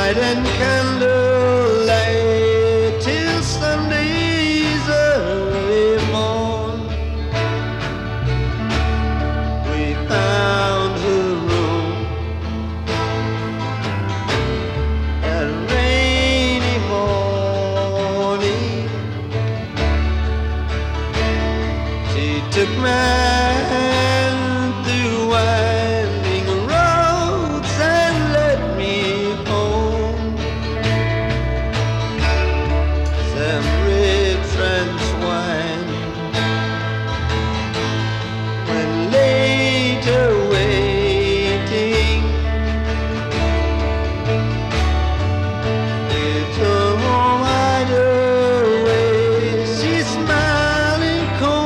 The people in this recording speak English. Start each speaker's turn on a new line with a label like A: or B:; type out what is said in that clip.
A: and candlelight till Sunday's early morn. We found her room that rainy morning. She took my